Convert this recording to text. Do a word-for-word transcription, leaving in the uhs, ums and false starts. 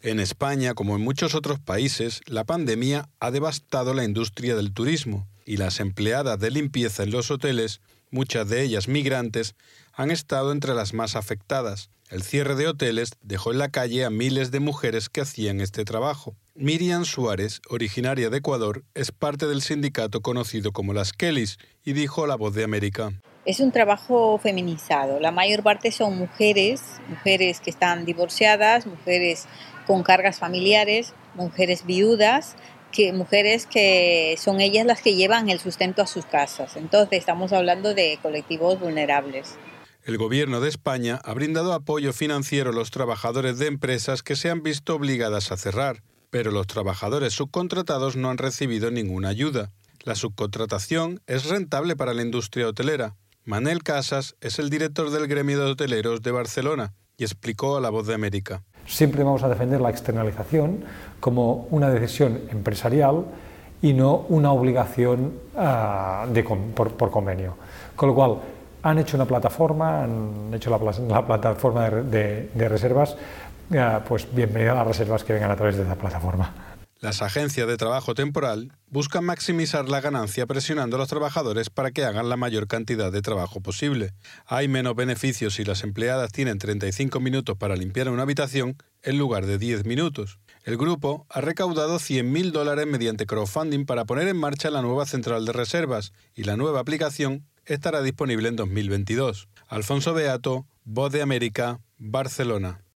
En España, como en muchos otros países, la pandemia ha devastado la industria del turismo y las empleadas de limpieza en los hoteles, muchas de ellas migrantes, han estado entre las más afectadas. El cierre de hoteles dejó en la calle a miles de mujeres que hacían este trabajo. Miriam Suárez, originaria de Ecuador, es parte del sindicato conocido como las Kellys y dijo a La Voz de América: es un trabajo feminizado. La mayor parte son mujeres, mujeres que están divorciadas, mujeres con cargas familiares, mujeres viudas, que, mujeres que son ellas las que llevan el sustento a sus casas. Entonces estamos hablando de colectivos vulnerables. El Gobierno de España ha brindado apoyo financiero a los trabajadores de empresas que se han visto obligadas a cerrar, pero los trabajadores subcontratados no han recibido ninguna ayuda. La subcontratación es rentable para la industria hotelera. Manel Casas es el director del gremio de hoteleros de Barcelona y explicó a La Voz de América: siempre vamos a defender la externalización como una decisión empresarial y no una obligación uh, de, por, por convenio. Con lo cual, han hecho una plataforma, han hecho la, la plataforma de, de, de reservas, uh, pues bienvenida a las reservas que vengan a través de esa plataforma. Las agencias de trabajo temporal buscan maximizar la ganancia presionando a los trabajadores para que hagan la mayor cantidad de trabajo posible. Hay menos beneficios si las empleadas tienen treinta y cinco minutos para limpiar una habitación en lugar de diez minutos. El grupo ha recaudado cien mil dólares mediante crowdfunding para poner en marcha la nueva central de reservas y la nueva aplicación estará disponible en dos mil veintidós. Alfonso Beato, Voz de América, Barcelona.